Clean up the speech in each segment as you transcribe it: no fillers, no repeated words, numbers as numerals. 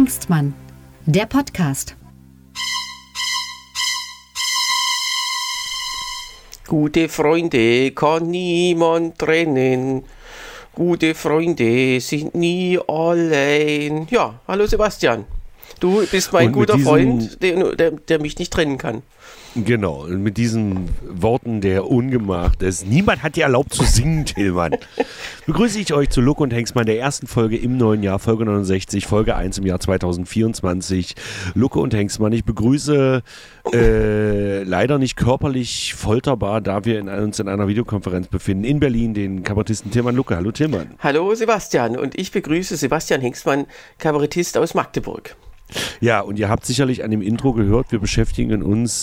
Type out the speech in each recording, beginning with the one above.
Hengstmann, der Podcast. Gute Freunde kann niemand trennen. Gute Freunde sind nie allein. Ja, hallo Sebastian. Du bist mein guter Freund, der mich nicht trennen kann. Genau, und mit diesen Worten der Ungemacht ist, niemand hat dir erlaubt zu singen, Tillmann. Begrüße ich euch zu Lucke und Hengstmann, der ersten Folge im neuen Jahr, Folge 69, Folge 1 im Jahr 2024. Lucke und Hengstmann, ich begrüße leider nicht körperlich folterbar, da wir uns in einer Videokonferenz befinden, in Berlin, den Kabarettisten Tillmann Lucke. Hallo Tillmann. Hallo Sebastian, und ich begrüße Sebastian Hengstmann, Kabarettist aus Magdeburg. Ja, und ihr habt sicherlich an dem Intro gehört, wir beschäftigen uns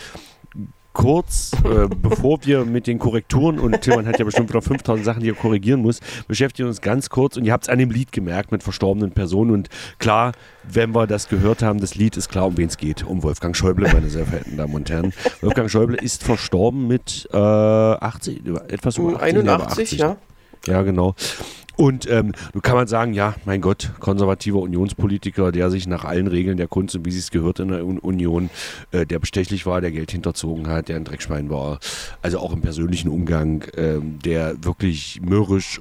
kurz, bevor wir mit den Korrekturen, und Tillmann hat ja bestimmt wieder 5000 Sachen, die er korrigieren muss, beschäftigen uns ganz kurz, und ihr habt es an dem Lied gemerkt mit verstorbenen Personen, und klar, wenn wir das gehört haben, das Lied ist klar, um wen es geht, um Wolfgang Schäuble, meine sehr verehrten Damen und Herren. Wolfgang Schäuble ist verstorben mit 80, etwas über 80, 81, ja. Ja, genau. Und nun kann man sagen, ja, mein Gott, konservativer Unionspolitiker, der sich nach allen Regeln der Kunst und wie sie es gehört in der Union, der bestechlich war, der Geld hinterzogen hat, der ein Dreckschwein war, also auch im persönlichen Umgang, der wirklich mürrisch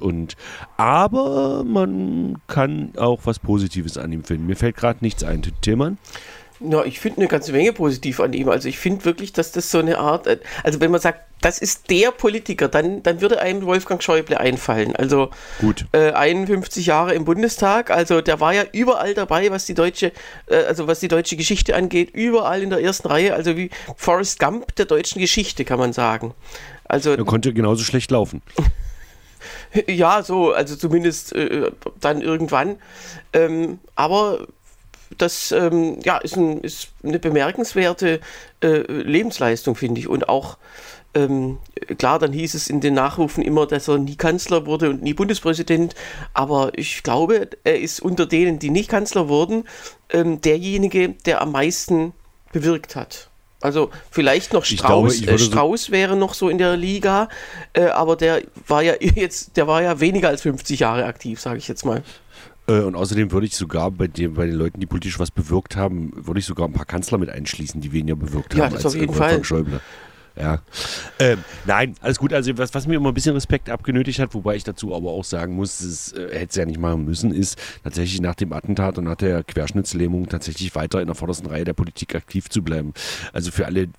aber man kann auch was Positives an ihm finden. Mir fällt gerade nichts ein, Tillmann. Ja, ich finde eine ganze Menge positiv an ihm. Also ich finde wirklich, dass das so eine Art, also wenn man sagt, das ist der Politiker, dann würde einem Wolfgang Schäuble einfallen. Also gut. 51 Jahre im Bundestag, also der war ja überall dabei, was die deutsche Geschichte angeht, überall in der ersten Reihe, also wie Forrest Gump der deutschen Geschichte, kann man sagen. Also er konnte genauso schlecht laufen. Ja, so, also zumindest dann irgendwann. Aber das ist eine bemerkenswerte Lebensleistung, finde ich. Und auch, klar, dann hieß es in den Nachrufen immer, dass er nie Kanzler wurde und nie Bundespräsident. Aber ich glaube, er ist unter denen, die nicht Kanzler wurden, derjenige, der am meisten bewirkt hat. Also vielleicht noch Strauß. Strauß wäre noch so in der Liga, aber der war ja weniger als 50 Jahre aktiv, sage ich jetzt mal. Und außerdem würde ich sogar bei den Leuten, die politisch was bewirkt haben, würde ich sogar ein paar Kanzler mit einschließen, die weniger bewirkt haben das auf jeden Wolfgang Fall. Schäuble. Ja. Nein, alles gut. Also was mir immer ein bisschen Respekt abgenötigt hat, wobei ich dazu aber auch sagen muss, hätte es ja nicht machen müssen, ist tatsächlich nach dem Attentat und nach der Querschnittslähmung tatsächlich weiter in der vordersten Reihe der Politik aktiv zu bleiben. Also für alle,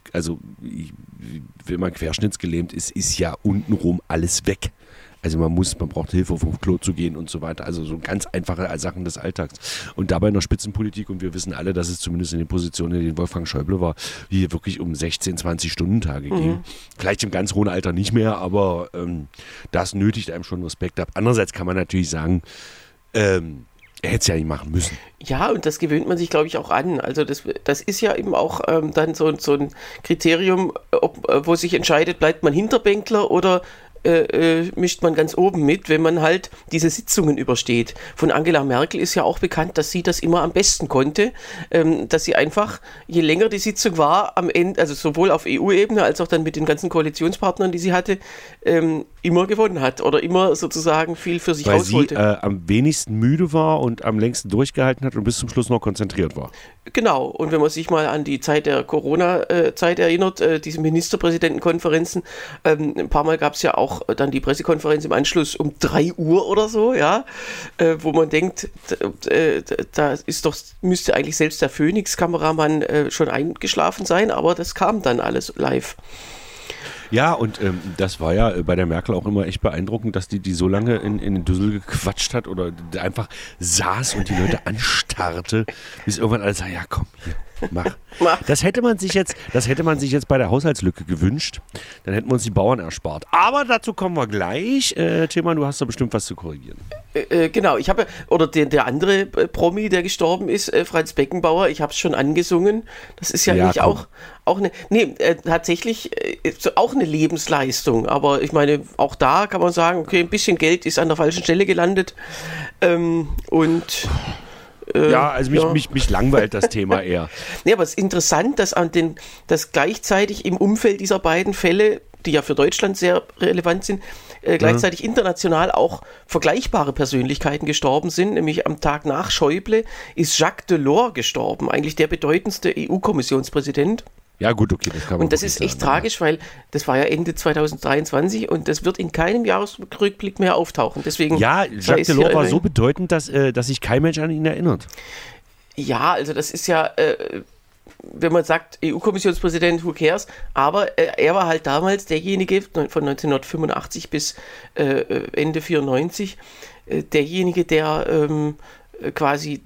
wenn man querschnittsgelähmt ist, ist ja untenrum alles weg. Also man braucht Hilfe, um aufs Klo zu gehen und so weiter. Also so ganz einfache Sachen des Alltags. Und dabei in der Spitzenpolitik, und wir wissen alle, dass es zumindest in den Positionen, in denen Wolfgang Schäuble war, hier wirklich um 16, 20 Stundentage ging. Vielleicht im ganz hohen Alter nicht mehr, aber das nötigt einem schon Respekt ab. Andererseits kann man natürlich sagen, er hätte es ja nicht machen müssen. Ja, und das gewöhnt man sich, glaube ich, auch an. Also das ist ja eben auch dann so ein Kriterium, wo sich entscheidet, bleibt man Hinterbänkler oder mischt man ganz oben mit, wenn man halt diese Sitzungen übersteht. Von Angela Merkel ist ja auch bekannt, dass sie das immer am besten konnte, dass sie einfach, je länger die Sitzung war, am Ende, also sowohl auf EU-Ebene als auch dann mit den ganzen Koalitionspartnern, die sie hatte, immer gewonnen hat oder immer sozusagen viel für sich rausholte. Weil sie am wenigsten müde war und am längsten durchgehalten hat und bis zum Schluss noch konzentriert war. Genau, und wenn man sich mal an die Zeit der Corona-Zeit erinnert, diese Ministerpräsidentenkonferenzen, ein paar Mal gab es ja auch dann die Pressekonferenz im Anschluss um 3 Uhr oder so, ja, wo man denkt, müsste eigentlich selbst der Phoenix-Kameramann schon eingeschlafen sein, aber das kam dann alles live. Ja, und das war ja bei der Merkel auch immer echt beeindruckend, dass die so lange in den Düssel gequatscht hat oder einfach saß und die Leute anstarrte, bis irgendwann alle sagen, ja komm, hier, mach. Das hätte man sich jetzt bei der Haushaltslücke gewünscht, dann hätten wir uns die Bauern erspart. Aber dazu kommen wir gleich. Tillmann, du hast da bestimmt was zu korrigieren. Genau, der andere Promi, der gestorben ist, Franz Beckenbauer, ich habe es schon angesungen, das ist ja nicht auch eine, tatsächlich auch eine Lebensleistung, aber ich meine, auch da kann man sagen, okay, ein bisschen Geld ist an der falschen Stelle gelandet Mich langweilt das Thema eher. Ja, aber es ist interessant, dass gleichzeitig im Umfeld dieser beiden Fälle die ja für Deutschland sehr relevant sind, gleichzeitig international auch vergleichbare Persönlichkeiten gestorben sind. Nämlich am Tag nach Schäuble ist Jacques Delors gestorben, eigentlich der bedeutendste EU-Kommissionspräsident. Ja gut, okay, das kann man. Und das ist echt tragisch, weil das war ja Ende 2023 und das wird in keinem Jahresrückblick mehr auftauchen. Deswegen ja, Jacques Delors war so bedeutend, dass sich kein Mensch an ihn erinnert. Ja, also das ist ja, wenn man sagt, EU-Kommissionspräsident, who cares? Aber er war halt damals derjenige, von 1985 bis Ende 94, derjenige, der quasi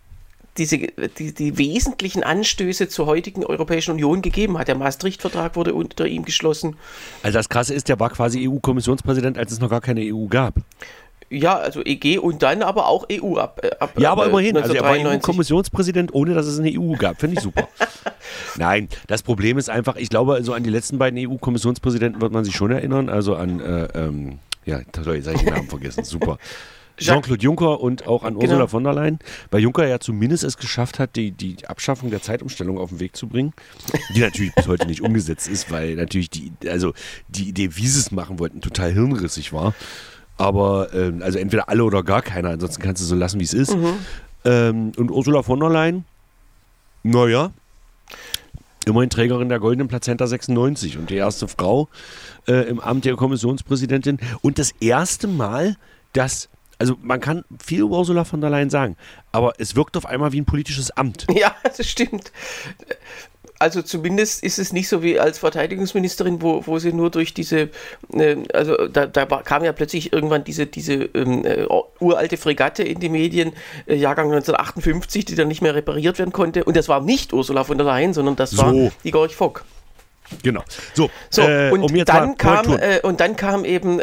die wesentlichen Anstöße zur heutigen Europäischen Union gegeben hat. Der Maastricht-Vertrag wurde unter ihm geschlossen. Also das Krasse ist, der war quasi EU-Kommissionspräsident, als es noch gar keine EU gab. Ja, also EG und dann aber auch EU ab ja, aber immerhin, also er war EU-Kommissionspräsident, ohne dass es eine EU gab. Finde ich super. Nein, das Problem ist einfach, ich glaube, so an die letzten beiden EU-Kommissionspräsidenten wird man sich schon erinnern, also an, ja, toll, jetzt habe ich den Namen vergessen, super. Jean-Claude Juncker und auch an Ursula von der Leyen, weil Juncker ja zumindest es geschafft hat, die Abschaffung der Zeitumstellung auf den Weg zu bringen, die natürlich bis heute nicht umgesetzt ist, weil natürlich die Idee, wie sie es machen wollten, total hirnrissig war. Aber also entweder alle oder gar keiner, ansonsten kannst du so lassen, wie es ist. Und Ursula von der Leyen, naja, immerhin Trägerin der Goldenen Plazenta 96 und die erste Frau im Amt der Kommissionspräsidentin und das erste Mal, dass, also man kann viel über Ursula von der Leyen sagen, aber es wirkt auf einmal wie ein politisches Amt. Ja, das stimmt. Also zumindest ist es nicht so wie als Verteidigungsministerin, wo sie nur durch diese, also da kam ja plötzlich irgendwann diese uralte Fregatte in die Medien, Jahrgang 1958, die dann nicht mehr repariert werden konnte. Und das war nicht Ursula von der Leyen, sondern das war die Gorch Fock. Genau. So, und dann kam eben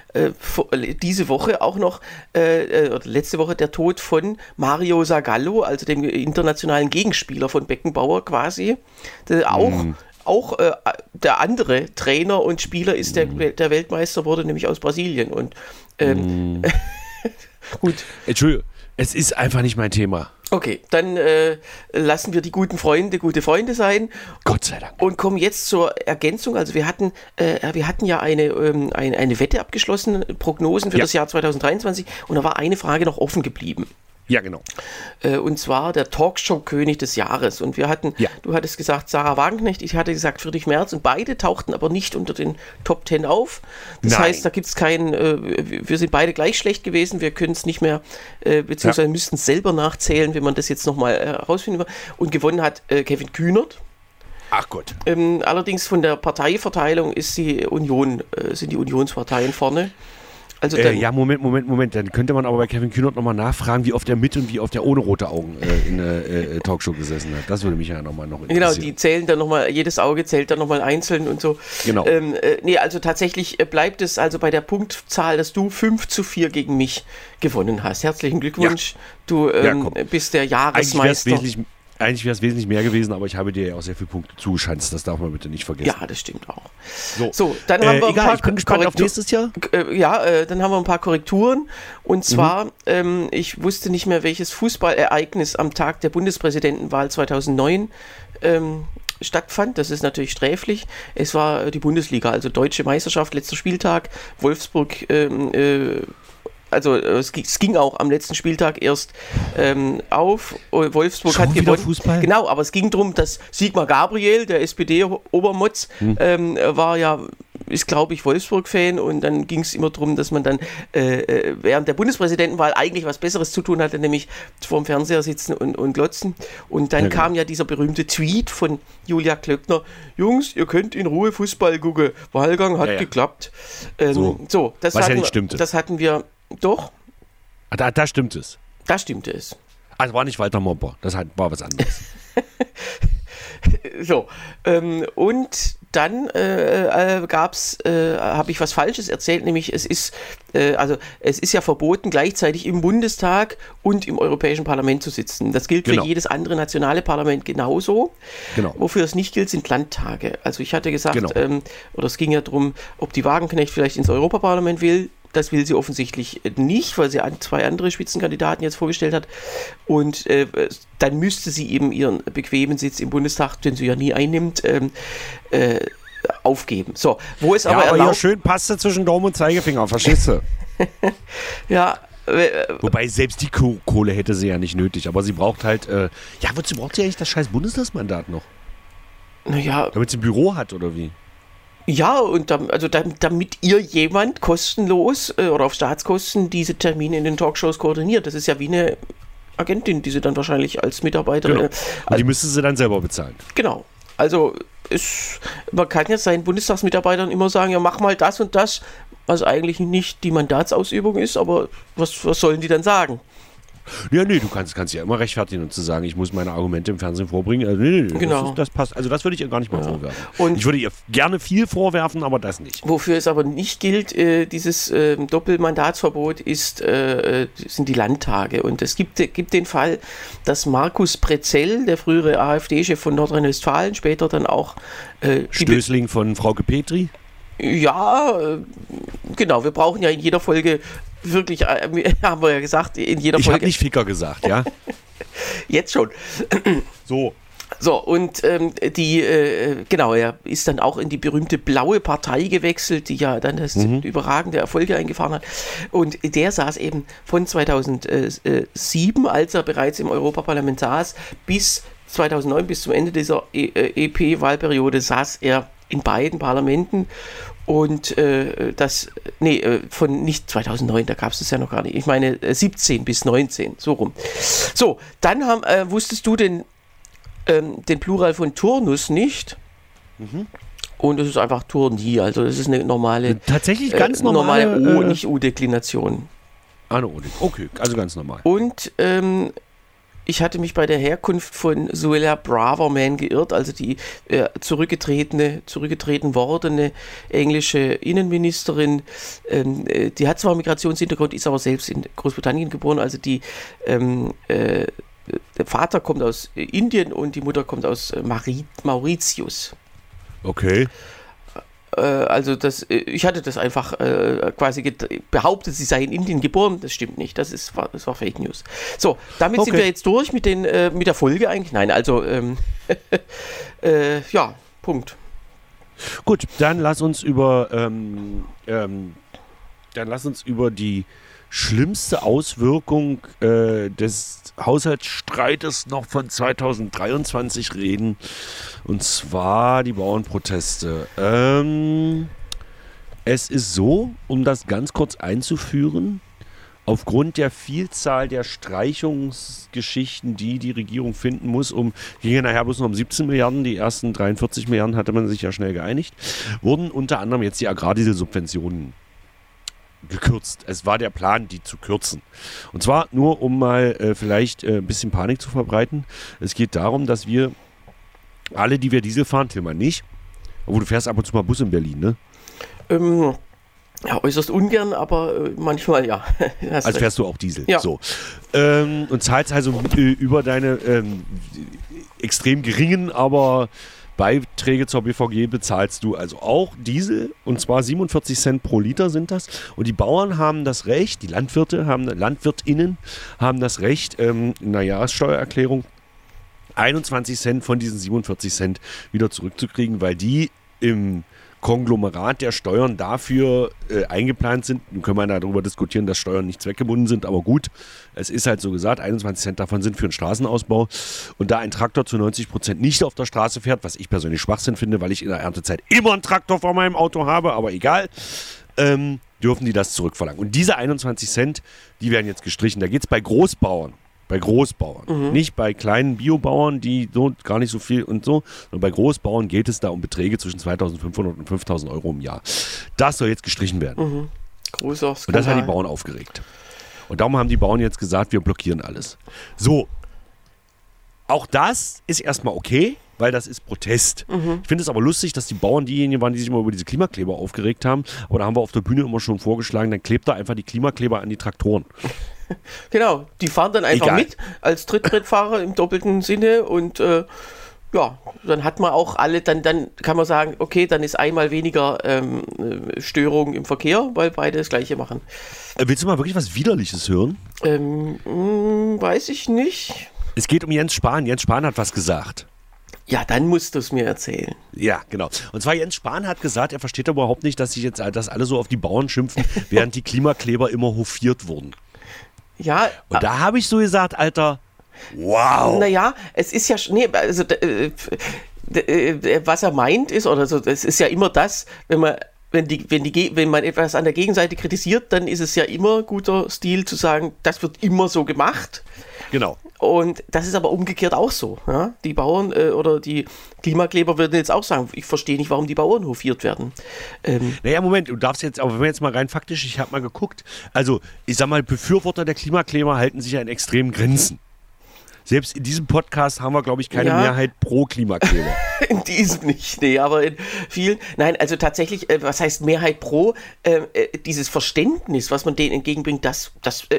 diese Woche auch noch, oder letzte Woche, der Tod von Mario Zagallo, also dem internationalen Gegenspieler von Beckenbauer quasi. Auch der andere Trainer und Spieler ist, der Weltmeister wurde, nämlich aus Brasilien. Und gut. Entschuldigung, es ist einfach nicht mein Thema. Okay, dann lassen wir die gute Freunde sein. Gott sei Dank. Und kommen jetzt zur Ergänzung. Also wir hatten ja eine Wette abgeschlossen, Prognosen für das Jahr 2023. Und da war eine Frage noch offen geblieben. Ja, genau. Und zwar der Talkshow-König des Jahres. Und wir hatten, du hattest gesagt Sarah Wagenknecht, ich hatte gesagt Friedrich Merz und beide tauchten aber nicht unter den Top 10 auf. Das heißt, da gibt es keinen, wir sind beide gleich schlecht gewesen, wir können es nicht mehr, beziehungsweise müssten es selber nachzählen, wenn man das jetzt nochmal herausfinden will. Und gewonnen hat Kevin Kühnert. Ach Gott. Allerdings von der Parteiverteilung ist sind die Unionsparteien vorne. Also Moment. Dann könnte man aber bei Kevin Kühnert nochmal nachfragen, wie oft er mit und wie oft er ohne rote Augen in der Talkshow gesessen hat. Das würde mich ja nochmal noch interessieren. Genau, die zählen dann nochmal, jedes Auge zählt dann nochmal einzeln und so. Genau. Also tatsächlich bleibt es also bei der Punktzahl, dass du 5-4 gegen mich gewonnen hast. Herzlichen Glückwunsch. Ja. Du bist der Jahresmeister. Eigentlich wäre es wesentlich mehr gewesen, aber ich habe dir ja auch sehr viele Punkte zugeschanzt. Das darf man bitte nicht vergessen. Ja, das stimmt auch. So, dann haben wir ein paar ich bin gespannt auf nächstes Jahr. Dann haben wir ein paar Korrekturen. Und zwar, ich wusste nicht mehr, welches Fußballereignis am Tag der Bundespräsidentenwahl 2009 stattfand. Das ist natürlich sträflich. Es war die Bundesliga, also Deutsche Meisterschaft, letzter Spieltag. Wolfsburg also es ging auch am letzten Spieltag erst auf. Wolfsburg schon hat wieder gewonnen. Fußball? Genau, aber es ging darum, dass Sigmar Gabriel, der SPD-Obermotz, ist, glaube ich, Wolfsburg-Fan und dann ging es immer darum, dass man dann während der Bundespräsidentenwahl eigentlich was Besseres zu tun hatte, nämlich vor dem Fernseher sitzen und glotzen. Und dann kam ja dieser berühmte Tweet von Julia Klöckner: Jungs, ihr könnt in Ruhe Fußball gucken. Wahlgang hat geklappt. Was ja nicht stimmte. Das hatten wir doch. Da stimmt es. Da stimmte es. Also war nicht Walter Momper, das war was anderes. Und dann habe ich was Falsches erzählt, nämlich es ist ja verboten, gleichzeitig im Bundestag und im Europäischen Parlament zu sitzen. Das gilt für jedes andere nationale Parlament genauso. Genau. Wofür es nicht gilt, sind Landtage. Also ich hatte gesagt, oder es ging ja darum, ob die Wagenknecht vielleicht ins Europaparlament will. Das will sie offensichtlich nicht, weil sie 2 andere Spitzenkandidaten jetzt vorgestellt hat. Und dann müsste sie eben ihren bequemen Sitz im Bundestag, den sie ja nie einnimmt, aufgeben. So, wo es Ja, aber aber erlaubt... hier schön Paste zwischen Daumen und Zeigefinger, verstehst du? Ja, Wobei selbst die Kohle hätte sie ja nicht nötig, aber sie braucht halt, wozu braucht sie eigentlich das scheiß Bundestagsmandat noch? naja, Damit sie ein Büro hat oder wie? ja, und damit ihr jemand kostenlos oder auf Staatskosten diese Termine in den Talkshows koordiniert. Das ist ja wie eine Agentin, die sie dann wahrscheinlich als Mitarbeiterin... Genau. Und die müsste sie dann selber bezahlen. Genau. Also man kann ja seinen Bundestagsmitarbeitern immer sagen, ja, mach mal das und das, was eigentlich nicht die Mandatsausübung ist, aber was sollen die dann sagen? Ja, nee, du kannst ja immer rechtfertigen und zu sagen, ich muss meine Argumente im Fernsehen vorbringen. Also, nee, Genau. das passt. Also das würde ich ihr gar nicht mal vorwerfen. Und ich würde ihr gerne viel vorwerfen, aber das nicht. wofür es aber nicht gilt, dieses Doppelmandatsverbot sind die Landtage. Und es gibt den Fall, dass Markus Pretzell, der frühere AfD-Chef von Nordrhein-Westfalen, später dann auch Stößling von Frauke Petri? Ja, genau. Wir brauchen ja in jeder Folge wirklich, haben wir ja gesagt, in jeder Ich Folge. habe nicht Ficker gesagt, ja? Jetzt schon. So. So, und genau, er ist dann auch in die berühmte Blaue Partei gewechselt, die ja dann das überragende Erfolge eingefahren hat. Und der saß eben von 2007, als er bereits im Europaparlament saß, bis 2009, bis zum Ende dieser EP-Wahlperiode, saß er in beiden Parlamenten und von nicht 2009, da gab es das ja noch gar nicht. Ich meine 17 bis 19, so rum. So, dann wusstest du den Plural von Turnus nicht. Und es ist einfach Turni, also das ist eine normale... Tatsächlich ganz normale... nicht U-Deklination. Eine O, okay, also ganz normal. Und ich hatte mich bei der Herkunft von Suella Braverman geirrt, also die zurückgetreten wordene englische Innenministerin. Die hat zwar Migrationshintergrund, ist aber selbst in Großbritannien geboren, also der Vater kommt aus Indien und die Mutter kommt aus Mauritius. Okay. Also ich hatte das einfach quasi behauptet, sie sei in Indien geboren. Das stimmt nicht. Das war Fake News. So, damit sind wir jetzt durch mit der Folge eigentlich. Nein, also ja, Punkt. Gut, dann lass uns über die schlimmste Auswirkung des Haushaltsstreites noch von 2023 reden, und zwar die Bauernproteste. Es ist so, um das ganz kurz einzuführen, aufgrund der Vielzahl der Streichungsgeschichten, die die Regierung finden muss, ging ja nachher bloß noch um 17 Milliarden, die ersten 43 Milliarden hatte man sich ja schnell geeinigt, wurden unter anderem jetzt die Agrardieselsubventionen gekürzt. Es war der Plan, die zu kürzen. Und zwar nur, um mal vielleicht ein bisschen Panik zu verbreiten. Es geht darum, dass wir alle, die wir Diesel fahren, Tilman nicht, obwohl du fährst ab und zu mal Bus in Berlin, ne? Ja, äußerst ungern, aber manchmal ja. Also fährst du auch Diesel. Ja. So. Und zahlst also über deine extrem geringen, aber Beiträge zur BVG bezahlst du also auch Diesel, und zwar 47 Cent pro Liter sind das. Und die Bauern haben das Recht, die LandwirtInnen haben das Recht, in einer Jahressteuererklärung 21 Cent von diesen 47 Cent wieder zurückzukriegen, weil die im Konglomerat der Steuern dafür eingeplant sind. Nun können wir darüber diskutieren, dass Steuern nicht zweckgebunden sind, aber gut, es ist halt so gesagt, 21 Cent davon sind für den Straßenausbau. Und da ein Traktor zu 90% nicht auf der Straße fährt, was ich persönlich Schwachsinn finde, weil ich in der Erntezeit immer einen Traktor vor meinem Auto habe, aber egal, dürfen die das zurückverlangen. Und diese 21 Cent, die werden jetzt gestrichen. Da geht es bei Großbauern. Nicht bei kleinen Biobauern, die so gar nicht so viel und so, sondern bei Großbauern geht es da um Beträge zwischen 2.500 und 5.000 Euro im Jahr. Das soll jetzt gestrichen werden. Großer Skandal. Und das hat die Bauern aufgeregt. Und darum haben die Bauern jetzt gesagt, wir blockieren alles. So, auch das ist erstmal okay, weil das ist Protest. Ich finde es aber lustig, dass die Bauern diejenigen waren, die sich immer über diese Klimakleber aufgeregt haben. Aber da haben wir auf der Bühne immer schon vorgeschlagen, dann klebt da einfach die Klimakleber an die Traktoren. Genau, die fahren dann einfach mit als Trittbrettfahrer im doppelten Sinne und ja, dann hat man auch alle, dann kann man sagen, okay, dann ist einmal weniger Störung im Verkehr, weil beide das Gleiche machen. Willst du mal wirklich was Widerliches hören? Weiß ich nicht. Es geht um Jens Spahn. Jens Spahn hat was gesagt. Ja, dann musst du es mir erzählen. Ja, genau. Und zwar Jens Spahn hat gesagt, er versteht aber überhaupt nicht, dass sich jetzt dass alle so auf die Bauern schimpfen, während die Klimakleber immer hofiert wurden. Ja. Und da habe ich so gesagt, Alter, wow. Naja, es ist ja, also was er meint ist, oder so, es ist ja immer das, wenn man etwas an der Gegenseite kritisiert, dann ist es ja immer guter Stil zu sagen, das wird immer so gemacht. Genau. Und das ist aber umgekehrt auch so. Ja? Die Bauern oder die Klimakleber würden jetzt auch sagen, ich verstehe nicht, warum die Bauern hofiert werden. Naja, Moment, du darfst jetzt, aber wenn wir jetzt mal rein faktisch, ich habe mal geguckt, also ich sag mal, Befürworter der Klimakleber halten sich ja in extremen Grenzen. Selbst in diesem Podcast haben wir, glaube ich, keine Mehrheit pro Klimakleber. In diesem nicht, nee, aber in vielen. Nein, also tatsächlich, was heißt Mehrheit pro? Dieses Verständnis, was man denen entgegenbringt, das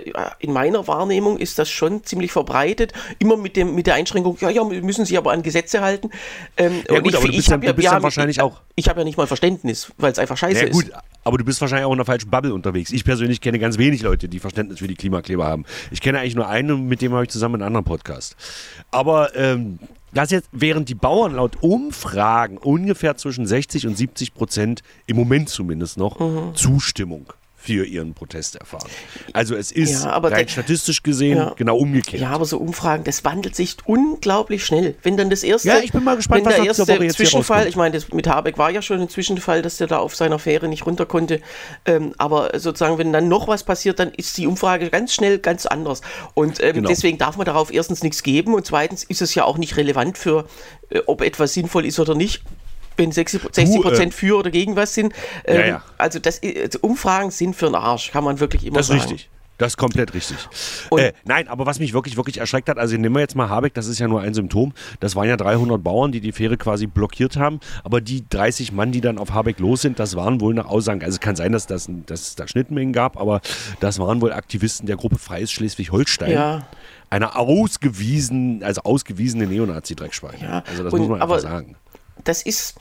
in meiner Wahrnehmung ist das schon ziemlich verbreitet. Immer mit der Einschränkung, ja, müssen sich aber an Gesetze halten. Ja gut, aber du bist dann wahrscheinlich auch... Ich habe ja nicht mal Verständnis, weil es einfach scheiße ist. Gut, aber du bist wahrscheinlich auch in einer falschen Bubble unterwegs. Ich persönlich kenne ganz wenig Leute, die Verständnis für die Klimakleber haben. Ich kenne eigentlich nur einen und mit dem habe ich zusammen einen anderen Podcast. Aber das jetzt, während die Bauern laut Umfragen ungefähr zwischen 60% und 70% im Moment zumindest noch Zustimmung für ihren Protest erfahren. Also es ist rein statistisch gesehen genau umgekehrt. Ja, aber so Umfragen, das wandelt sich unglaublich schnell. Wenn dann das erste, ich bin mal gespannt, was der erste Woche jetzt Zwischenfall, ich meine, mit Habeck war ja schon ein Zwischenfall, dass der da auf seiner Fähre nicht runter konnte. Aber sozusagen, wenn dann noch was passiert, dann ist die Umfrage ganz schnell ganz anders. Und deswegen darf man darauf erstens nichts geben und zweitens ist es ja auch nicht relevant für, ob etwas sinnvoll ist oder nicht. Wenn 60% für oder gegen was sind. Also Umfragen sind für den Arsch, kann man wirklich immer sagen. Das ist richtig. Das ist komplett richtig. Nein, aber was mich wirklich, wirklich erschreckt hat, also nehmen wir jetzt mal Habeck, das ist ja nur ein Symptom. Das waren ja 300 Bauern, die Fähre quasi blockiert haben. Aber die 30 Mann, die dann auf Habeck los sind, das waren wohl nach Aussagen, also kann sein, dass es da Schnittmengen gab, aber das waren wohl Aktivisten der Gruppe Freies Schleswig-Holstein. Ja. Eine ausgewiesene Neonazi-Dreckschweine. Ja. Also das muss man einfach sagen. Das ist,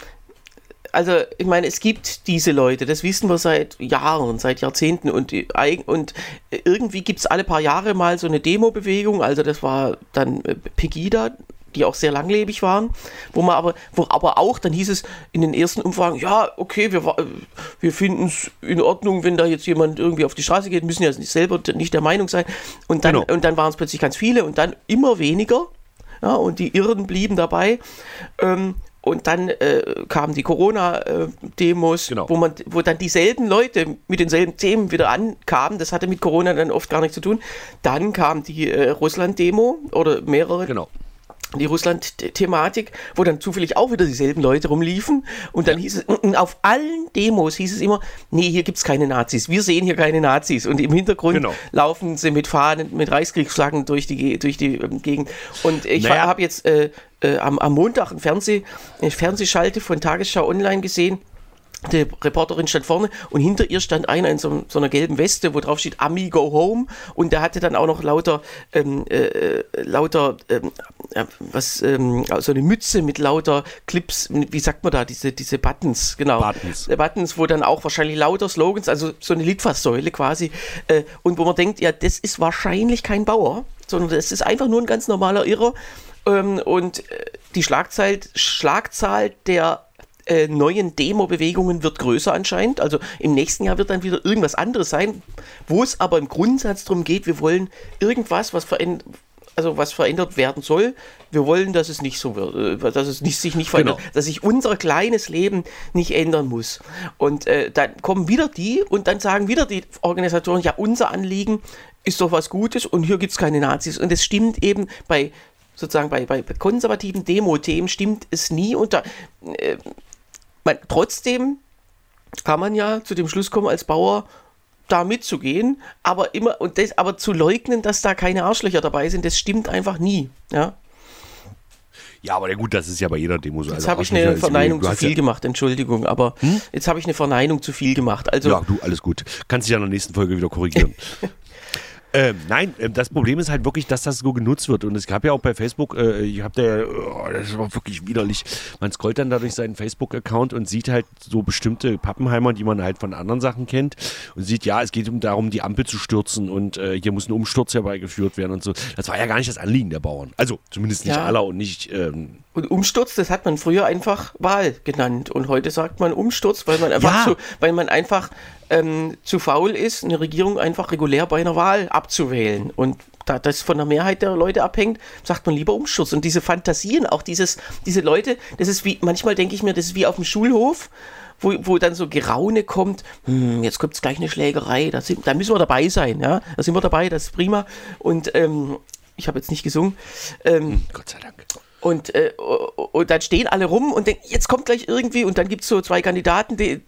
also ich meine, es gibt diese Leute, das wissen wir seit Jahren, seit Jahrzehnten und irgendwie gibt es alle paar Jahre mal so eine Demo-Bewegung, also das war dann Pegida, die auch sehr langlebig waren, wo aber auch, dann hieß es in den ersten Umfragen, ja, okay, wir finden es in Ordnung, wenn da jetzt jemand irgendwie auf die Straße geht, müssen ja selber nicht der Meinung sein und dann waren es plötzlich ganz viele und dann immer weniger, ja, und die Irren blieben dabei, und dann kamen die Corona-Demos, wo dann dieselben Leute mit denselben Themen wieder ankamen. Das hatte mit Corona dann oft gar nichts zu tun. Dann kam die Russland-Demo oder mehrere. Genau. Die Russland-Thematik, wo dann zufällig auch wieder dieselben Leute rumliefen. Und dann hieß es, auf allen Demos hieß es immer, nee, hier gibt es keine Nazis. Wir sehen hier keine Nazis. Und im Hintergrund laufen sie mit Fahnen, mit Reichskriegsflaggen durch die Gegend. Und ich habe jetzt am Montag eine Fernsehschalte von Tagesschau Online gesehen. Die Reporterin stand vorne und hinter ihr stand einer in so einer gelben Weste, wo drauf steht Ami Go Home, und der hatte dann auch noch lauter so eine Mütze mit lauter Clips, wie sagt man da, diese Buttons, genau. Buttons, wo dann auch wahrscheinlich lauter Slogans, also so eine Litfaßsäule quasi, und wo man denkt, ja, das ist wahrscheinlich kein Bauer, sondern das ist einfach nur ein ganz normaler Irrer, und die Schlagzahl der neuen Demo-Bewegungen wird größer anscheinend. Also im nächsten Jahr wird dann wieder irgendwas anderes sein, wo es aber im Grundsatz darum geht, wir wollen irgendwas, was verändert werden soll. Wir wollen, dass es nicht so wird, dass es sich nicht verändert, dass sich unser kleines Leben nicht ändern muss. Und dann kommen wieder die und dann sagen wieder die Organisatoren, ja, unser Anliegen ist doch was Gutes und hier gibt es keine Nazis. Und es stimmt eben bei konservativen Demo-Themen stimmt es nie. Und trotzdem kann man ja zu dem Schluss kommen, als Bauer da mitzugehen, aber zu leugnen, dass da keine Arschlöcher dabei sind, das stimmt einfach nie. Ja, ja, aber gut, das ist ja bei jeder Demo so. Jetzt habe ich eine Verneinung zu viel gemacht, Entschuldigung, aber jetzt habe ich eine Verneinung zu viel gemacht. Also, ja, du, alles gut. Kannst dich ja in der nächsten Folge wieder korrigieren. Nein, das Problem ist halt wirklich, dass das so genutzt wird. Und es gab ja auch bei Facebook, das war wirklich widerlich. Man scrollt dann dadurch seinen Facebook-Account und sieht halt so bestimmte Pappenheimer, die man halt von anderen Sachen kennt. Und sieht, ja, es geht darum, die Ampel zu stürzen und hier muss ein Umsturz herbeigeführt werden und so. Das war ja gar nicht das Anliegen der Bauern. Also zumindest nicht aller und nicht... Und Umsturz, das hat man früher einfach Wahl genannt. Und heute sagt man Umsturz, weil man einfach, zu faul ist, eine Regierung einfach regulär bei einer Wahl abzuwählen. Und da das von der Mehrheit der Leute abhängt, sagt man lieber Umsturz. Und diese Fantasien, auch diese Leute, das ist wie, manchmal denke ich mir, das ist wie auf dem Schulhof, wo dann so Geraune kommt, jetzt kommt gleich eine Schlägerei, da müssen wir dabei sein, ja, da sind wir dabei, das ist prima. Und ich habe jetzt nicht gesungen. Gott sei Dank. Und dann stehen alle rum und denken, jetzt kommt gleich irgendwie, und dann gibt es so 2 Kandidaten, die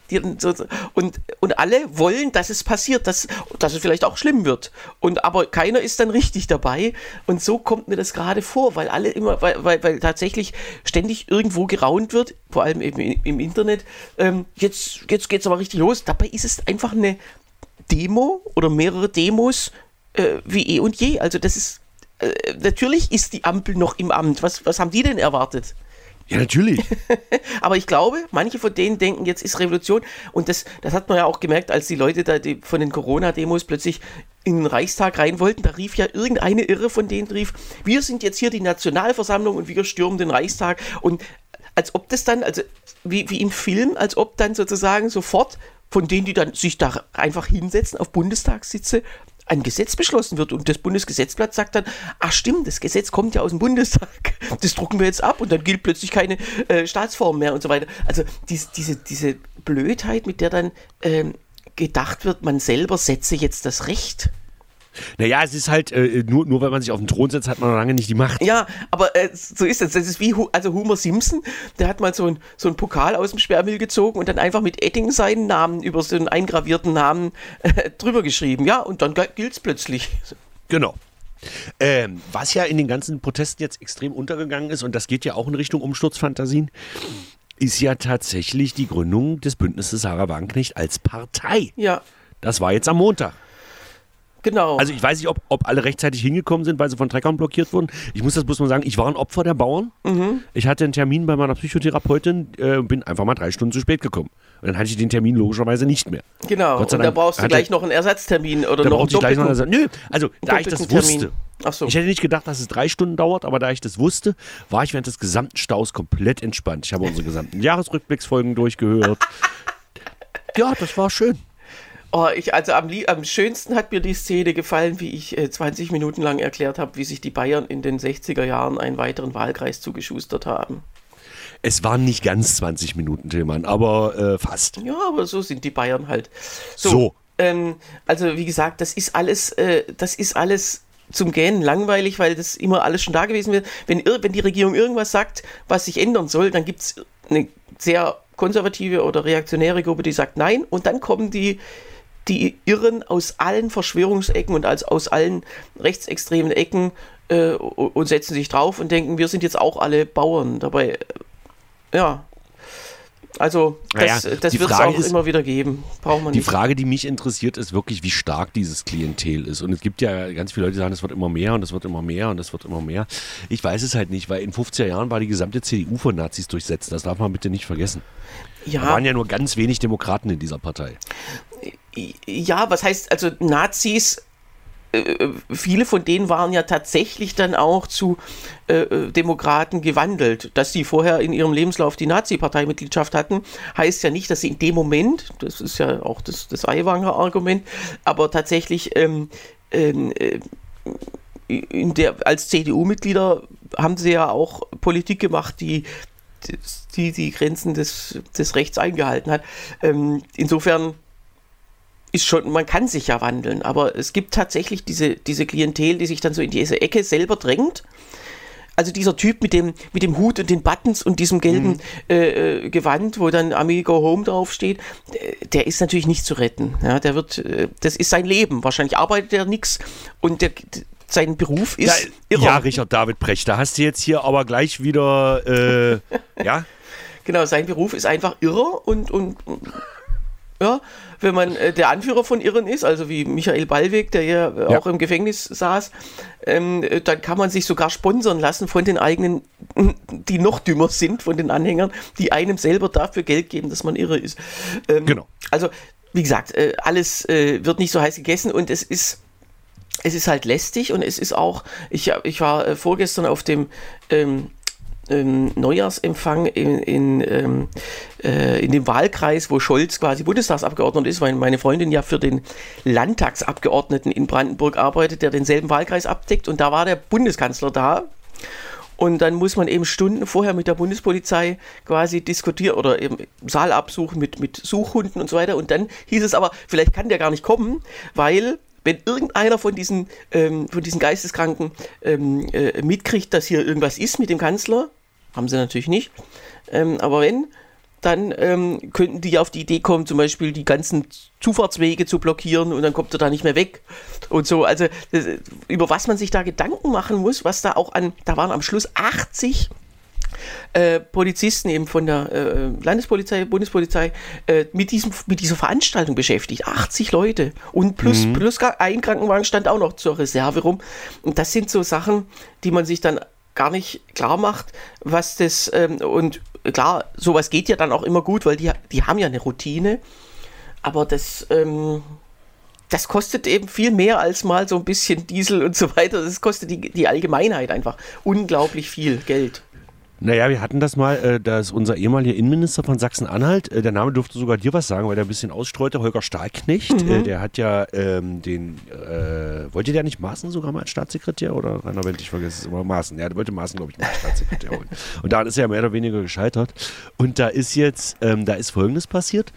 und alle wollen, dass es passiert, dass es vielleicht auch schlimm wird. Aber keiner ist dann richtig dabei. Und so kommt mir das gerade vor, weil alle immer, weil tatsächlich ständig irgendwo geraunt wird, vor allem eben im Internet. Jetzt geht's aber richtig los. Dabei ist es einfach eine Demo oder mehrere Demos wie eh und je. Also das ist natürlich ist die Ampel noch im Amt. Was haben die denn erwartet? Ja, natürlich. Aber ich glaube, manche von denen denken, jetzt ist Revolution. Und das hat man ja auch gemerkt, als die Leute da von den Corona-Demos plötzlich in den Reichstag rein wollten. Da rief ja irgendeine Irre von denen, wir sind jetzt hier die Nationalversammlung und wir stürmen den Reichstag. Und als ob das dann, also wie im Film, als ob dann sozusagen sofort von denen, die dann sich da einfach hinsetzen auf Bundestagssitze, ein Gesetz beschlossen wird und das Bundesgesetzblatt sagt dann, ach stimmt, das Gesetz kommt ja aus dem Bundestag, das drucken wir jetzt ab und dann gilt plötzlich keine Staatsform mehr und so weiter. Also diese Blödheit, mit der dann gedacht wird, man selber setze jetzt das Recht. Naja, es ist halt, nur weil man sich auf den Thron setzt, hat man noch lange nicht die Macht. Ja, aber so ist es. Das ist wie Homer Simpson, der hat mal so einen Pokal aus dem Sperrmüll gezogen und dann einfach mit Edding seinen Namen über so einen eingravierten Namen drüber geschrieben. Ja, und dann gilt es plötzlich. Genau. Was ja in den ganzen Protesten jetzt extrem untergegangen ist, und das geht ja auch in Richtung Umsturzfantasien, ist ja tatsächlich die Gründung des Bündnisses Sarah Wagenknecht als Partei. Ja. Das war jetzt am Montag. Genau. Also ich weiß nicht, ob alle rechtzeitig hingekommen sind, weil sie von Treckern blockiert wurden. Ich muss das bloß mal sagen, ich war ein Opfer der Bauern. Mhm. Ich hatte einen Termin bei meiner Psychotherapeutin, bin einfach mal 3 Stunden zu spät gekommen. Und dann hatte ich den Termin logischerweise nicht mehr. Genau, und da brauchst du gleich noch einen Ersatztermin oder noch einen doppelten. Nö, also da ich das wusste. Ach so. Ich hätte nicht gedacht, dass es 3 Stunden dauert, aber da ich das wusste, war ich während des gesamten Staus komplett entspannt. Ich habe unsere gesamten Jahresrückblicksfolgen durchgehört. Ja, das war schön. Am schönsten hat mir die Szene gefallen, wie ich 20 Minuten lang erklärt habe, wie sich die Bayern in den 60er Jahren einen weiteren Wahlkreis zugeschustert haben. Es waren nicht ganz 20 Minuten, Tillmann, aber fast. Ja, aber so sind die Bayern halt. So. Also wie gesagt, das ist alles zum Gähnen langweilig, weil das immer alles schon da gewesen wird. Wenn die Regierung irgendwas sagt, was sich ändern soll, dann gibt es eine sehr konservative oder reaktionäre Gruppe, die sagt nein, und dann kommen die Irren aus allen Verschwörungsecken und aus allen rechtsextremen Ecken und setzen sich drauf und denken, wir sind jetzt auch alle Bauern. Dabei, ja, also das wird es auch immer wieder geben. Braucht man nicht. Die Frage, die mich interessiert, ist wirklich, wie stark dieses Klientel ist. Und es gibt ja ganz viele Leute, die sagen, es wird immer mehr und es wird immer mehr und es wird immer mehr. Ich weiß es halt nicht, weil in 50er Jahren war die gesamte CDU von Nazis durchsetzt. Das darf man bitte nicht vergessen. Ja. Da waren ja nur ganz wenig Demokraten in dieser Partei. Ja, was heißt, also Nazis, viele von denen waren ja tatsächlich dann auch zu Demokraten gewandelt. Dass sie vorher in ihrem Lebenslauf die Nazi-Parteimitgliedschaft hatten, heißt ja nicht, dass sie in dem Moment, das ist ja auch das Aiwanger Argument, aber tatsächlich als CDU-Mitglieder haben sie ja auch Politik gemacht, die Grenzen des Rechts eingehalten hat. Insofern ist schon, man kann sich ja wandeln, aber es gibt tatsächlich diese Klientel, die sich dann so in diese Ecke selber drängt. Also dieser Typ mit dem Hut und den Buttons und diesem gelben Gewand, wo dann Army Go Home draufsteht, der ist natürlich nicht zu retten. Ja, das ist sein Leben. Wahrscheinlich arbeitet er nichts und sein Beruf ist irre. Ja, Richard David Precht, da hast du jetzt hier aber gleich wieder, ja? Genau, sein Beruf ist einfach irre und ja, wenn man der Anführer von Irren ist, also wie Michael Ballweg, der ja auch im Gefängnis saß, dann kann man sich sogar sponsern lassen von den eigenen, die noch dümmer sind, von den Anhängern, die einem selber dafür Geld geben, dass man irre ist. Genau. Also, wie gesagt, alles wird nicht so heiß gegessen und es ist halt lästig und es ist auch, ich war vorgestern auf dem Neujahrsempfang in dem Wahlkreis, wo Scholz quasi Bundestagsabgeordneter ist, weil meine Freundin ja für den Landtagsabgeordneten in Brandenburg arbeitet, der denselben Wahlkreis abdeckt, und da war der Bundeskanzler da. Und dann muss man eben Stunden vorher mit der Bundespolizei quasi diskutieren oder eben Saal absuchen mit Suchhunden und so weiter. Und dann hieß es aber, vielleicht kann der gar nicht kommen, weil wenn irgendeiner von diesen Geisteskranken mitkriegt, dass hier irgendwas ist mit dem Kanzler, haben sie natürlich nicht, aber wenn, dann könnten die auf die Idee kommen, zum Beispiel die ganzen Zufahrtswege zu blockieren und dann kommt er da nicht mehr weg und so. Also über was man sich da Gedanken machen muss, was da auch da waren am Schluss 80 Polizisten eben von der Landespolizei, Bundespolizei mit dieser Veranstaltung beschäftigt. 80 Leute und plus ein Krankenwagen stand auch noch zur Reserve rum. Und das sind so Sachen, die man sich dann gar nicht klar macht, was das und klar, sowas geht ja dann auch immer gut, weil die haben ja eine Routine, aber das kostet eben viel mehr als mal so ein bisschen Diesel und so weiter. Das kostet die Allgemeinheit einfach unglaublich viel Geld. Naja, wir hatten das mal, da ist unser ehemaliger Innenminister von Sachsen-Anhalt, der Name dürfte sogar dir was sagen, weil der ein bisschen ausstreute, Holger Stahlknecht, der hat ja wollte der nicht Maaßen sogar mal als Staatssekretär oder Rainer Wendt, ich vergesse es immer, Maaßen, ja, der wollte Maaßen, glaube ich, mal als Staatssekretär holen. Und daran ist er ja mehr oder weniger gescheitert. Und da ist jetzt, da ist Folgendes passiert.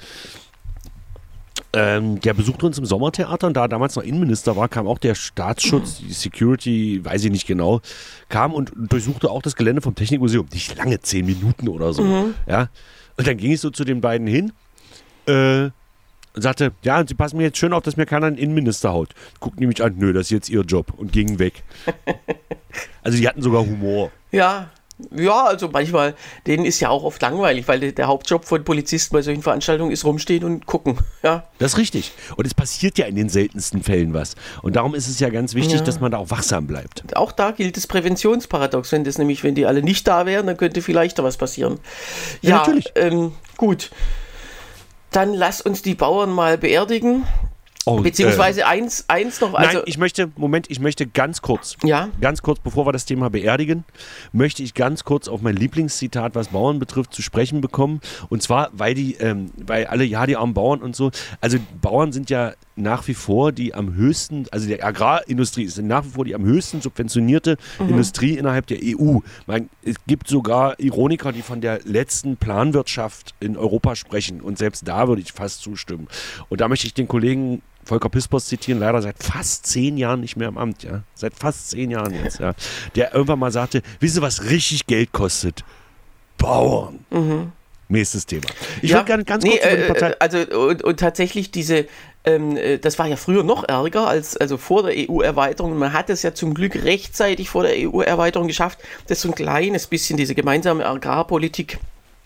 Der besuchte uns im Sommertheater und da er damals noch Innenminister war, kam auch der Staatsschutz, die Security, weiß ich nicht genau, kam und durchsuchte auch das Gelände vom Technikmuseum. Nicht lange, 10 Minuten oder so. Ja? Und dann ging ich so zu den beiden hin und sagte, ja, sie passen mir jetzt schön auf, dass mir keiner einen Innenminister haut. Guckten die mich an, nö, das ist jetzt ihr Job, und gingen weg. Also die hatten sogar Humor. Ja, also manchmal, denen ist ja auch oft langweilig, weil der Hauptjob von Polizisten bei solchen Veranstaltungen ist rumstehen und gucken. Ja. Das ist richtig. Und es passiert ja in den seltensten Fällen was. Und darum ist es ja ganz wichtig, dass man da auch wachsam bleibt. Auch da gilt das Präventionsparadox. Wenn die alle nicht da wären, dann könnte vielleicht da was passieren. Ja, natürlich. Gut. Dann lass uns die Bauern mal beerdigen. Beziehungsweise eins noch. Also Nein, ich möchte ganz kurz, bevor wir das Thema beerdigen, möchte ich ganz kurz auf mein Lieblingszitat, was Bauern betrifft, zu sprechen bekommen. Und zwar, weil alle, die armen Bauern und so, also Bauern sind ja nach wie vor die am höchsten, also die Agrarindustrie ist nach wie vor die am höchsten subventionierte Industrie innerhalb der EU. Es gibt sogar Ironiker, die von der letzten Planwirtschaft in Europa sprechen, und selbst da würde ich fast zustimmen. Und da möchte ich den Kollegen Volker Pispers zitieren, leider seit fast 10 Jahren nicht mehr im Amt, ja. Seit fast 10 Jahren jetzt, ja. Der irgendwann mal sagte, wisst ihr, was richtig Geld kostet? Bauern. Nächstes Thema. Ich würde gerne ganz kurz über die Partei... Und tatsächlich das war ja früher noch ärger, also vor der EU-Erweiterung. Man hat es ja zum Glück rechtzeitig vor der EU-Erweiterung geschafft, dass so ein kleines bisschen diese gemeinsame Agrarpolitik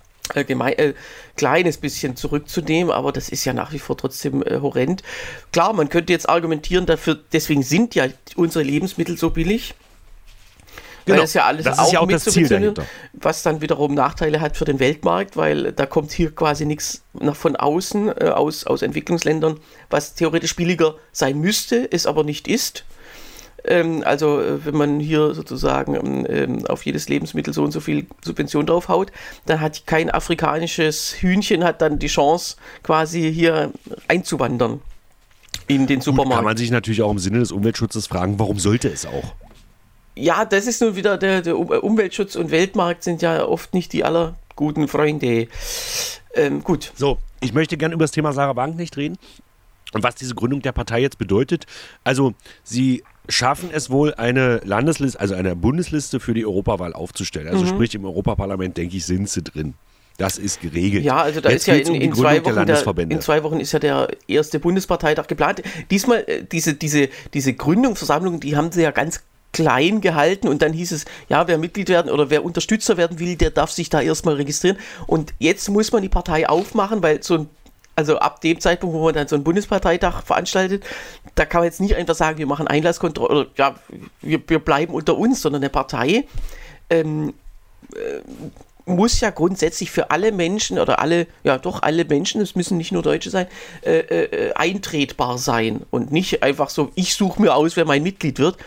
kleines bisschen zurückzunehmen, aber das ist ja nach wie vor trotzdem horrend. Klar, man könnte jetzt argumentieren dafür, deswegen sind ja unsere Lebensmittel so billig. Genau, weil das ja alles das auch ist ja auch das Ziel dahinter. Was dann wiederum Nachteile hat für den Weltmarkt, weil da kommt hier quasi nichts von außen, aus Entwicklungsländern, was theoretisch billiger sein müsste, es aber nicht ist. Also wenn man hier sozusagen auf jedes Lebensmittel so und so viel Subvention draufhaut, dann hat kein afrikanisches Hühnchen hat dann die Chance, quasi hier einzuwandern in den Supermarkt. Kann man sich natürlich auch im Sinne des Umweltschutzes fragen, warum sollte es auch? Ja, das ist nun wieder, der Umweltschutz und Weltmarkt sind ja oft nicht die allerguten Freunde. Gut. So, ich möchte gerne über das Thema Sarah Wagenknecht reden und was diese Gründung der Partei jetzt bedeutet. Also, sie schaffen es wohl, eine Landesliste, also eine Bundesliste für die Europawahl aufzustellen. Also sprich, im Europaparlament, denke ich, sind sie drin. Das ist geregelt. Ja, also da jetzt ist ja in 2 Wochen in 2 Wochen ist ja der erste Bundesparteitag geplant. Diesmal, diese Gründungsversammlung, die haben sie ja ganz klein gehalten und dann hieß es, ja, wer Mitglied werden oder wer Unterstützer werden will, der darf sich da erstmal registrieren. Und jetzt muss man die Partei aufmachen, weil so ein Also ab dem Zeitpunkt, wo man dann so einen Bundesparteitag veranstaltet, da kann man jetzt nicht einfach sagen, wir machen Einlasskontrolle oder ja, wir bleiben unter uns, sondern eine Partei muss ja grundsätzlich für alle Menschen oder alle Menschen, es müssen nicht nur Deutsche sein, eintretbar sein und nicht einfach so, ich suche mir aus, wer mein Mitglied wird.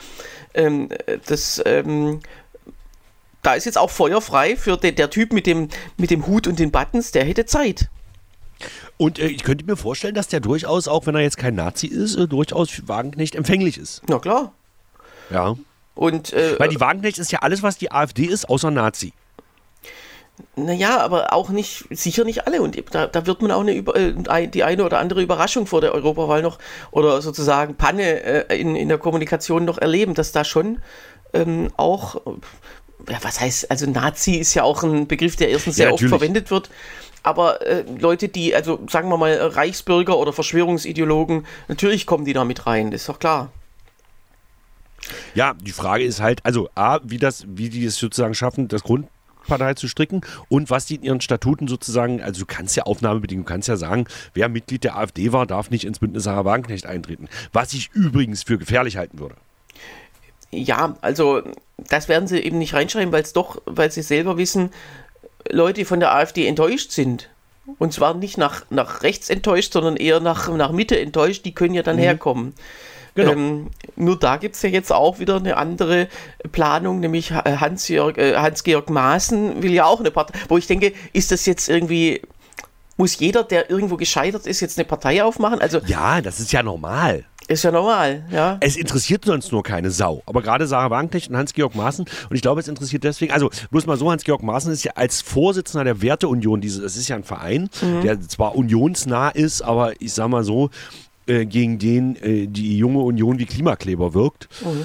Da ist jetzt auch Feuer frei für der Typ mit dem Hut und den Buttons, der hätte Zeit. Und ich könnte mir vorstellen, dass der durchaus, auch wenn er jetzt kein Nazi ist, durchaus für Wagenknecht empfänglich ist. Na klar. Ja. Und, weil die Wagenknecht ist ja alles, was die AfD ist, außer Nazi. Naja, aber auch nicht, sicher nicht alle. Und da wird man auch die eine oder andere Überraschung vor der Europawahl noch oder sozusagen Panne in der Kommunikation noch erleben, dass da schon auch, ja, was heißt, also Nazi ist ja auch ein Begriff, der erstens sehr oft verwendet wird. Aber Leute, die, also sagen wir mal Reichsbürger oder Verschwörungsideologen, natürlich kommen die da mit rein, das ist doch klar. Ja, die Frage ist halt, also A, wie die es sozusagen schaffen, das Grundpartei zu stricken und was die in ihren Statuten sozusagen, also du kannst ja Aufnahmebedingungen, du kannst ja sagen, wer Mitglied der AfD war, darf nicht ins Bündnis Sarah Wagenknecht eintreten. Was ich übrigens für gefährlich halten würde. Ja, also das werden sie eben nicht reinschreiben, weil sie selber wissen, Leute, die von der AfD enttäuscht sind, und zwar nicht nach rechts enttäuscht, sondern eher nach Mitte enttäuscht, die können ja dann herkommen. Genau. Nur da gibt es ja jetzt auch wieder eine andere Planung, nämlich Hans-Georg Maaßen will ja auch eine Partei, wo ich denke, ist das jetzt irgendwie, muss jeder, der irgendwo gescheitert ist, jetzt eine Partei aufmachen? Also, ja, das ist ja normal. Ist ja normal, ja. Es interessiert sonst nur keine Sau. Aber gerade Sarah Wagenknecht und Hans-Georg Maaßen, und ich glaube, es interessiert deswegen, also bloß mal so, Hans-Georg Maaßen ist ja als Vorsitzender der Werteunion, das ist ja ein Verein, der zwar unionsnah ist, aber ich sag mal so, gegen den die junge Union wie Klimakleber wirkt.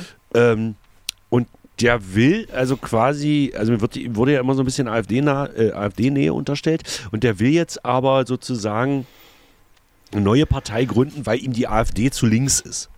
Und der will also quasi, also mir wurde ja immer so ein bisschen AfD-Nähe unterstellt, und der will jetzt aber sozusagen eine neue Partei gründen, weil ihm die AfD zu links ist.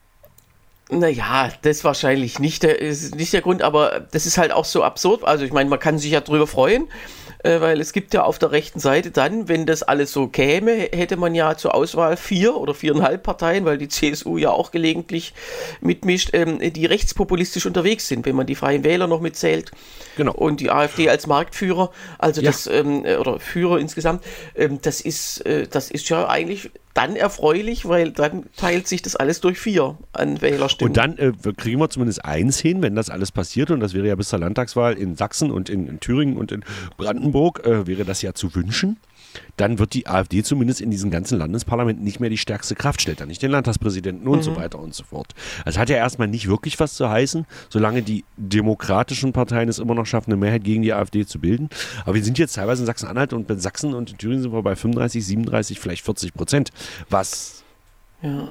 Naja, das wahrscheinlich nicht, ist nicht der Grund, aber das ist halt auch so absurd. Also ich meine, man kann sich ja drüber freuen, weil es gibt ja auf der rechten Seite dann, wenn das alles so käme, hätte man ja zur Auswahl 4 oder 4,5 Parteien, weil die CSU ja auch gelegentlich mitmischt, die rechtspopulistisch unterwegs sind, wenn man die Freien Wähler noch mitzählt. Genau. Und die AfD als Marktführer, also ja. Das, oder Führer insgesamt, das ist ja eigentlich dann erfreulich, weil dann teilt sich das alles durch 4 an Wählerstimmen. Und dann kriegen wir zumindest eins hin, wenn das alles passiert, und das wäre ja bis zur Landtagswahl in Sachsen und in Thüringen und in Brandenburg, wäre das ja zu wünschen. Dann wird die AfD zumindest in diesen ganzen Landesparlamenten nicht mehr die stärkste Kraft, stellt dann nicht den Landtagspräsidenten und so weiter und so fort. Also hat ja erstmal nicht wirklich was zu heißen, solange die demokratischen Parteien es immer noch schaffen, eine Mehrheit gegen die AfD zu bilden. Aber wir sind jetzt teilweise in Sachsen-Anhalt und in Sachsen und in Thüringen sind wir bei 35, 37, vielleicht 40%. Was? Ja.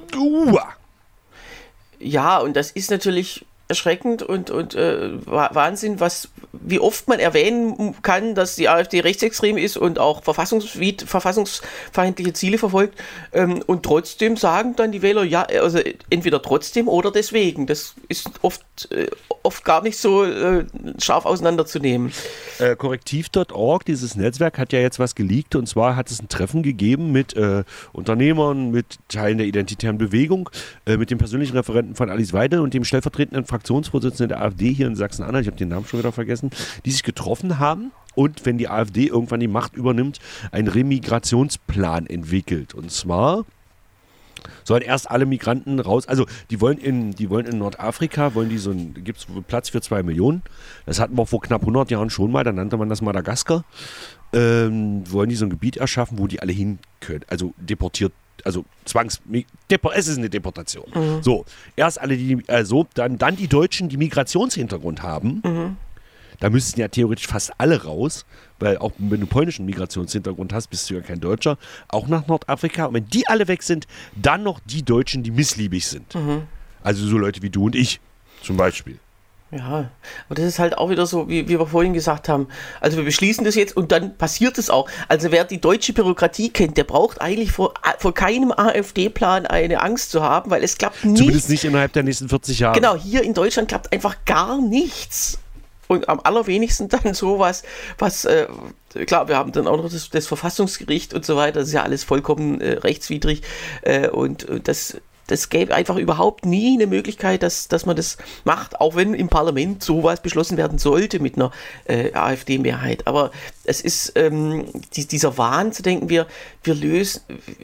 Ja, und das ist natürlich erschreckend und Wahnsinn, wie oft man erwähnen kann, dass die AfD rechtsextrem ist und auch verfassungsfeindliche Ziele verfolgt, und trotzdem sagen dann die Wähler, ja, also entweder trotzdem oder deswegen. Das ist oft gar nicht so scharf auseinanderzunehmen. Korrektiv.org, dieses Netzwerk, hat ja jetzt was geleakt, und zwar hat es ein Treffen gegeben mit Unternehmern, mit Teilen der Identitären Bewegung, mit dem persönlichen Referenten von Alice Weidel und dem stellvertretenden Fraktionsvorsitzenden der AfD hier in Sachsen-Anhalt, ich habe den Namen schon wieder vergessen, die sich getroffen haben und, wenn die AfD irgendwann die Macht übernimmt, einen Remigrationsplan entwickelt. Und zwar sollen erst alle Migranten raus, also die wollen in Nordafrika, gibt es Platz für 2 Millionen. Das hatten wir vor knapp 100 Jahren schon mal, da nannte man das Madagaskar. Wollen die so ein Gebiet erschaffen, wo die alle hin können, also deportiert, also es ist eine Deportation. So, erst alle dann die Deutschen, die Migrationshintergrund haben. Da müssten ja theoretisch fast alle raus, weil auch wenn du polnischen Migrationshintergrund hast, bist du ja kein Deutscher, auch nach Nordafrika. Und wenn die alle weg sind, dann noch die Deutschen, die missliebig sind. Also so Leute wie du und ich zum Beispiel. Ja, aber das ist halt auch wieder so, wie wir vorhin gesagt haben. Also wir beschließen das jetzt und dann passiert es auch. Also wer die deutsche Bürokratie kennt, der braucht eigentlich vor keinem AfD-Plan eine Angst zu haben, weil es klappt nicht. Zumindest nicht innerhalb der nächsten 40 Jahre. Genau, hier in Deutschland klappt einfach gar nichts. und am allerwenigsten dann sowas, klar, wir haben dann auch noch das Verfassungsgericht und so weiter, das ist ja alles vollkommen rechtswidrig und das gäbe einfach überhaupt nie eine Möglichkeit, dass man das macht, auch wenn im Parlament sowas beschlossen werden sollte mit einer AfD-Mehrheit. Aber es ist dieser Wahn zu denken, wir lösen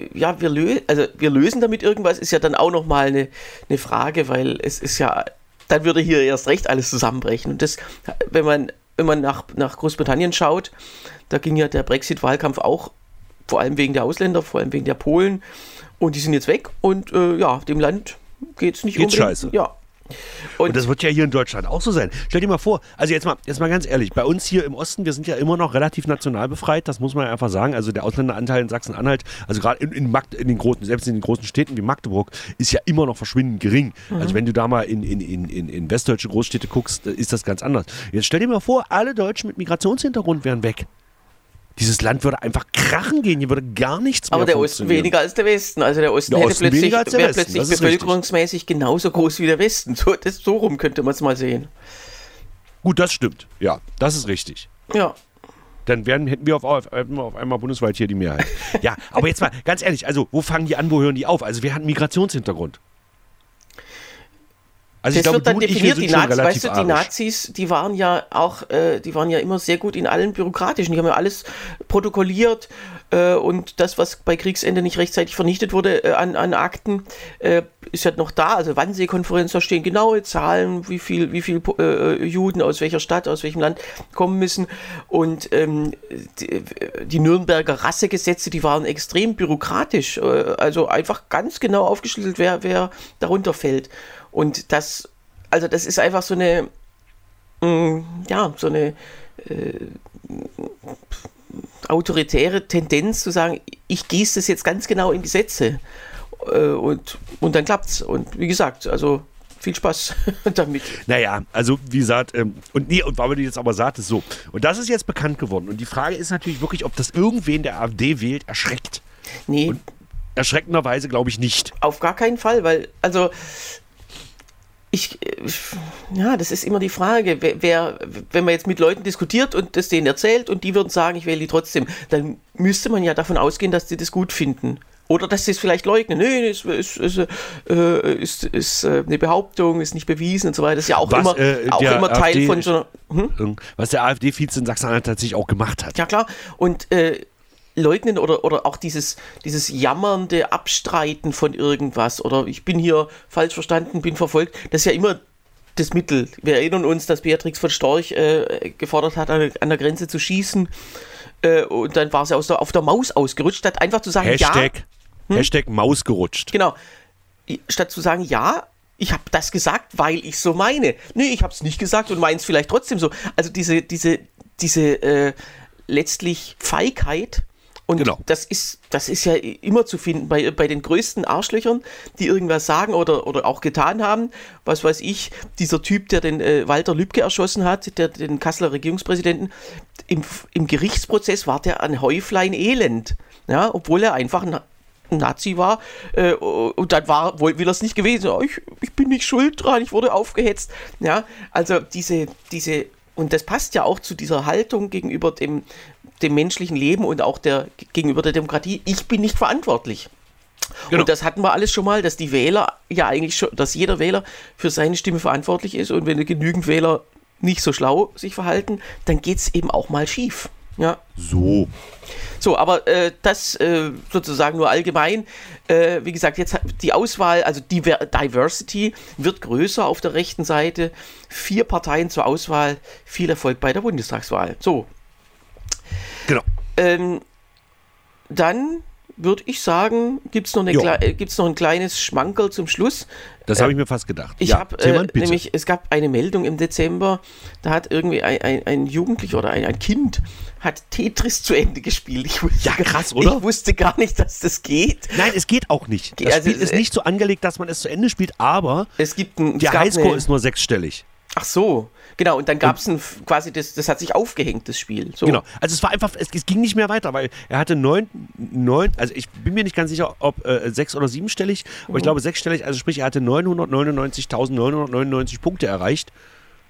damit irgendwas, ist ja dann auch nochmal eine Frage, weil es ist ja, dann würde hier erst recht alles zusammenbrechen. Und das, wenn man nach Großbritannien schaut, da ging ja der Brexit-Wahlkampf auch, vor allem wegen der Ausländer, vor allem wegen der Polen. Und die sind jetzt weg und dem Land geht es nicht unbedingt. Scheiße. Ja. Und das wird ja hier in Deutschland auch so sein. Stell dir mal vor, also jetzt mal ganz ehrlich, bei uns hier im Osten, wir sind ja immer noch relativ national befreit, das muss man ja einfach sagen. Also der Ausländeranteil in Sachsen-Anhalt, also gerade selbst in den großen Städten wie Magdeburg, ist ja immer noch verschwindend gering. Also wenn du da mal in westdeutsche Großstädte guckst, ist das ganz anders. Jetzt stell dir mal vor, alle Deutschen mit Migrationshintergrund wären weg. Dieses Land würde einfach krachen gehen, hier würde gar nichts mehr Aber der Osten weniger als der Westen. Also der Osten wäre plötzlich bevölkerungsmäßig genauso groß wie der Westen. So rum könnte man es mal sehen. Gut, das stimmt. Ja, das ist richtig. Ja. Dann hätten wir auf einmal bundesweit hier die Mehrheit. Ja, aber jetzt mal ganz ehrlich, also wo fangen die an, wo hören die auf? Also wer hat einen Migrationshintergrund? Also das wird dann definiert, die Nazis, Nazis, die waren ja immer sehr gut in allen bürokratischen, die haben ja alles protokolliert und das, was bei Kriegsende nicht rechtzeitig vernichtet wurde an Akten, ist ja noch da, also Wannsee-Konferenz, da stehen genaue Zahlen, wie viel Juden aus welcher Stadt, aus welchem Land kommen müssen und die Nürnberger Rassegesetze, die waren extrem bürokratisch, also einfach ganz genau aufgeschlüsselt, wer darunter fällt. Und das ist einfach so eine autoritäre Tendenz zu sagen, ich gieße das jetzt ganz genau in Gesetze und dann klappt's. Und wie gesagt, also viel Spaß damit. Naja, also wie gesagt, und weil du jetzt aber sagtest, so, und das ist jetzt bekannt geworden. Und die Frage ist natürlich wirklich, ob das irgendwen der AfD wählt, erschreckt. Nee. Und erschreckenderweise glaube ich nicht. Auf gar keinen Fall, weil, also das ist immer die Frage, wenn man jetzt mit Leuten diskutiert und das denen erzählt und die würden sagen, ich wähle die trotzdem, dann müsste man ja davon ausgehen, dass die das gut finden. Oder dass sie es vielleicht leugnen. Nee, es ist eine Behauptung, ist nicht bewiesen und so weiter. Das ist ja auch immer Teil AfD, von so einer... Was der AfD-Vize in Sachsen-Anhalt tatsächlich auch gemacht hat. Ja, klar. Und leugnen oder auch dieses jammernde Abstreiten von irgendwas oder ich bin hier falsch verstanden, bin verfolgt, das ist ja immer das Mittel. Wir erinnern uns, dass Beatrix von Storch gefordert hat, an der Grenze zu schießen und dann war sie auf der Maus ausgerutscht, statt einfach zu sagen, Hashtag Maus gerutscht. Genau. Statt zu sagen, ja, ich habe das gesagt, weil ich so meine. Nee, ich habe es nicht gesagt und meine es vielleicht trotzdem so. Also diese letztlich Feigheit. Und genau. Das ist ja immer zu finden bei den größten Arschlöchern, die irgendwas sagen oder auch getan haben. Was weiß ich, dieser Typ, der den Walter Lübcke erschossen hat, den Kasseler Regierungspräsidenten, im Gerichtsprozess war der ein Häuflein Elend, ja, obwohl er einfach ein Nazi war und dann will er es nicht gewesen. Ich bin nicht schuld dran, ich wurde aufgehetzt. Ja, also diese und das passt ja auch zu dieser Haltung gegenüber dem menschlichen Leben und auch gegenüber der Demokratie. Ich bin nicht verantwortlich. Genau. Und das hatten wir alles schon mal, dass die Wähler ja eigentlich schon, dass jeder Wähler für seine Stimme verantwortlich ist und wenn genügend Wähler nicht so schlau sich verhalten, dann geht es eben auch mal schief. Ja. So, aber das sozusagen nur allgemein. Wie gesagt, jetzt die Auswahl, also die Diversity wird größer auf der rechten Seite. 4 Parteien zur Auswahl. Viel Erfolg bei der Bundestagswahl. So. Genau. Dann würde ich sagen, gibt es noch ein kleines Schmankerl zum Schluss. Das habe ich mir fast gedacht. Nämlich, es gab eine Meldung im Dezember, da hat irgendwie ein Jugendlicher oder ein Kind hat Tetris zu Ende gespielt. Krass, oder? Ich wusste gar nicht, dass das geht. Nein, es geht auch nicht. Das Spiel ist nicht so angelegt, dass man es zu Ende spielt, aber der Highscore ist nur 6-stellig. Ach so, genau. Und dann gab es quasi, das hat sich aufgehängt, das Spiel. So. Genau. Also es war einfach, es ging nicht mehr weiter, weil er hatte 9, also ich bin mir nicht ganz sicher, ob 6- oder 7-stellig, aber ich glaube 6-stellig, also sprich, er hatte 999.999 Punkte erreicht.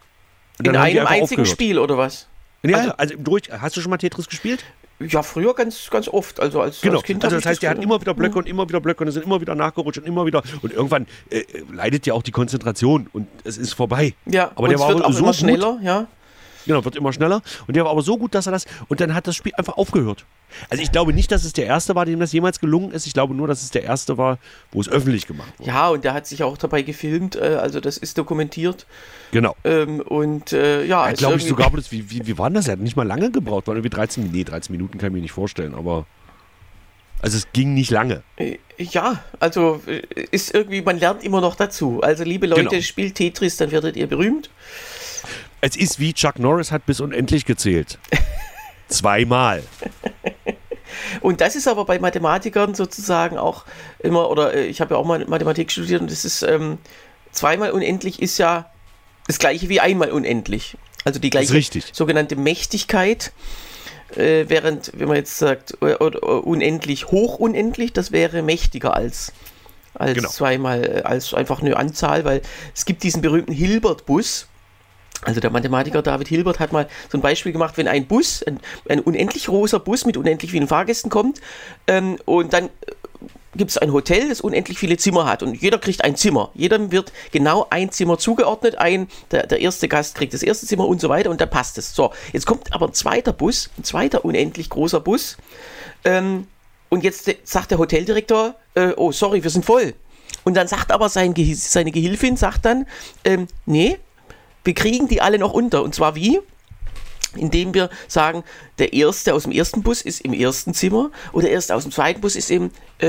In einem einzigen Spiel, oder was? Ja, also hast du schon mal Tetris gespielt? Ja, früher ganz, ganz oft. Also als Kind. Also das heißt, der hat immer wieder Blöcke und immer wieder Blöcke und es sind immer wieder nachgerutscht und immer wieder. Und irgendwann leidet ja auch die Konzentration und es ist vorbei. Ja, aber der war wird auch so immer gut, schneller, ja. Genau, wird immer schneller. Und der war aber so gut, dass er das. Und dann hat das Spiel einfach aufgehört. Also ich glaube nicht, dass es der erste war, dem das jemals gelungen ist. Ich glaube nur, dass es der erste war, wo es öffentlich gemacht wurde. Ja, und der hat sich auch dabei gefilmt. Also das ist dokumentiert. Genau. Ja, glaube ich sogar, wie war denn das? Er hat nicht mal lange gebraucht. War irgendwie 13 Minuten kann ich mir nicht vorstellen. Aber also es ging nicht lange. Ja, also ist irgendwie, man lernt immer noch dazu. Also liebe Leute, Spielt Tetris, dann werdet ihr berühmt. Es ist wie Chuck Norris hat bis unendlich gezählt. 2-mal. Und das ist aber bei Mathematikern sozusagen auch immer, oder ich habe ja auch mal Mathematik studiert und das ist 2-mal unendlich ist ja das gleiche wie 1-mal unendlich. Also die gleiche sogenannte Mächtigkeit. Während, wenn man jetzt sagt, unendlich, hochunendlich, das wäre mächtiger als 2-mal, als einfach eine Anzahl, weil es gibt diesen berühmten Hilbert-Bus. Also der Mathematiker David Hilbert hat mal so ein Beispiel gemacht, wenn ein Bus, ein unendlich großer Bus mit unendlich vielen Fahrgästen kommt und dann gibt es ein Hotel, das unendlich viele Zimmer hat und jeder kriegt ein Zimmer. Jedem wird genau ein Zimmer zugeordnet, der erste Gast kriegt das erste Zimmer und so weiter und dann passt es. So, jetzt kommt aber ein zweiter unendlich großer Bus und jetzt sagt der Hoteldirektor, oh sorry, wir sind voll. Und dann sagt aber seine Gehilfin, sagt dann, nee, wir kriegen die alle noch unter. Und zwar wie? Indem wir sagen, der Erste aus dem ersten Bus ist im ersten Zimmer und der Erste aus dem zweiten Bus ist im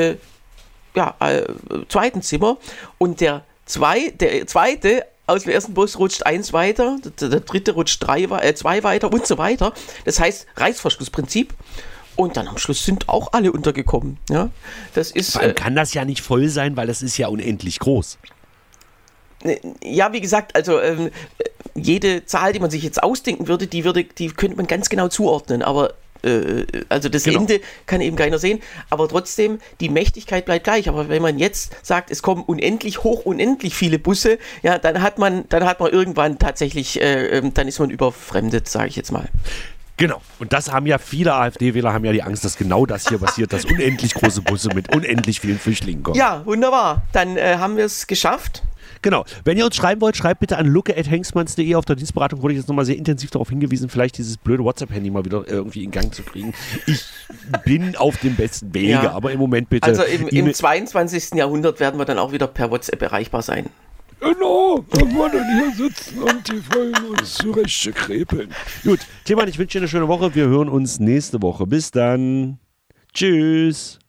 zweiten Zimmer. Und der Zweite aus dem ersten Bus rutscht 1 weiter, der Dritte rutscht 2 weiter und so weiter. Das heißt Reißverschlussprinzip. Und dann am Schluss sind auch alle untergekommen. Ja? Das ist, Vor allem kann das ja nicht voll sein, weil das ist ja unendlich groß. Ja, wie gesagt, also jede Zahl, die man sich jetzt ausdenken würde, die könnte man ganz genau zuordnen, aber also das Ende kann eben keiner sehen, aber trotzdem, die Mächtigkeit bleibt gleich. Aber wenn man jetzt sagt, es kommen unendlich viele Busse, ja, dann hat man irgendwann tatsächlich, dann ist man überfremdet, sage ich jetzt mal. Genau. Und das haben ja viele AfD-Wähler die Angst, dass genau das hier passiert, dass unendlich große Busse mit unendlich vielen Flüchtlingen kommen. Ja, wunderbar. Dann haben wir es geschafft. Genau. Wenn ihr uns schreiben wollt, schreibt bitte an lucke@hengstmanns.de. Auf der Dienstberatung wurde ich jetzt nochmal sehr intensiv darauf hingewiesen, vielleicht dieses blöde WhatsApp-Handy mal wieder irgendwie in Gang zu kriegen. Ich bin auf dem besten Wege, aber im Moment bitte. Also im 22. Jahrhundert werden wir dann auch wieder per WhatsApp erreichbar sein. Genau, wenn wir dann hier sitzen und die Folgen uns zurecht krepeln. Gut, Tillmann, ich wünsche dir eine schöne Woche. Wir hören uns nächste Woche. Bis dann. Tschüss.